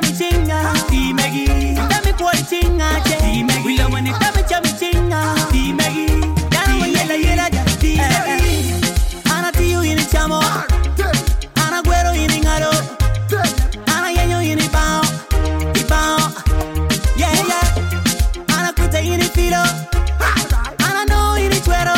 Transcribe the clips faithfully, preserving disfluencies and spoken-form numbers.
chami chinga, di megi. Tami kwai chinga che, di megi. We love when it tami chami chinga, di megi. Dana wa yela yela ja, di megi. Ana tiyu ini chamo, ana guero ini ngaro, ana yenyo ini bao, ibao, yeah yeah. Ana kuta ini filo, ana no ini chuero,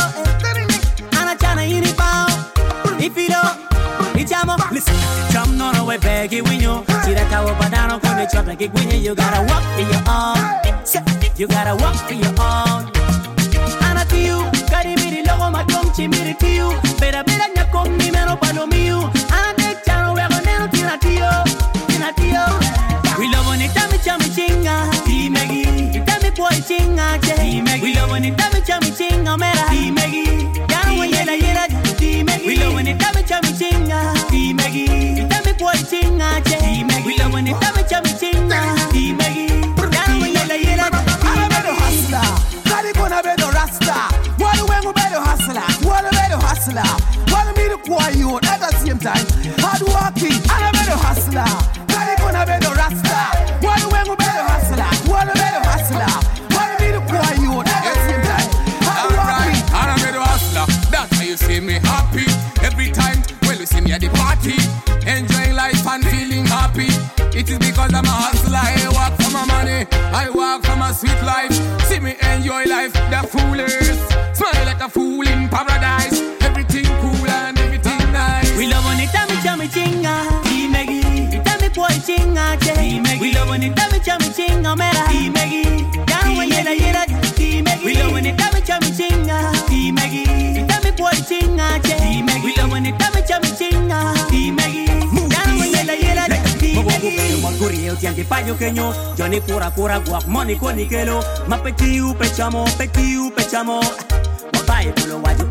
ana chana ini bao, ifilo, ichamo. Listen, come no no way back it when you see that cow banana when they chop like it when you gotta walk for your own, you gotta walk for your own. Ana tiyu, kari miri logo matom chimiri tiyu, bera bera nyako mi meno palo miu, ana de chano wego neno tina tiyo, tina tiyo. We love when it tami chami chinga, di megi, tami kwai chinga che, di megi. We love when it tami chami chinga mera, di megi. Dana wa yela yela di megi. We love when it tami chami chinga, di megi. Tami kwai chinga che, di megi. We love when it tami chami chinga, di megi. Dana wa yela yela di megi. Kali kona bedo rasta, wale wengu bedo hustler, wale bedo hustler, wale me the quiet at the same time. Hard working, ana bedo hustler. Kali kona bedo rasta, wale wengu bedo hustler, wale bedo hustler, wale me the quiet at the same time. Hard working, ana bedo hustler. That's why you see me happy every time when you see me at the party, enjoying life and feeling happy. It is because I'm a hustler. I work for my money, I work for my sweet life. See me enjoy life, the foolish. Smile like a fool in paradise. Everything cool and everything nice. We love when it tami chami chinga, di megi. Tami kwai chinga che, di megi. We love when it tami chami chinga mera, di megi. Dana wa yela yela di megi. We love when it tami chami chinga, di megi. Tami kwai chinga che, di megi. We love when it tami chami chinga, di megi. Dana wa yela yela di megi. Maguri eu tiange payo kenyo, Johnny kura kura guak money koni kelo. Ma petiu pechamo, petiu pechamo. Mapai pulo waju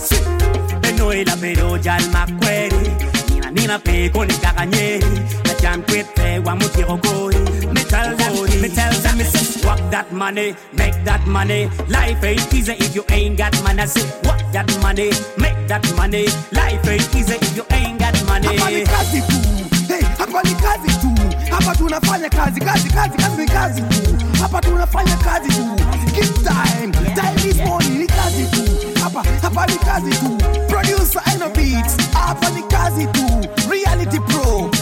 eh. Beno ela pero jal makweri. Nina nina pe koni kakanyeri. La jam kwete wa mutiro koi. Metal them, metal them, say work that money, make that money. Life ain't easy if you ain't got money. I say work that money, make that money. Life ain't easy if you ain't got money. Hapa ni kazi tu, hey, hapa ni kazi tu. Hapa tunafanya kazi, kazi, kazi, kazi ni kazi tu. Hapa tunafanya kazi tu. Give time, time is money, ni kazi tu. Hapa, hapa ni kazi tu. Producer and beats, hapa ni kazi tu. Reality Pro,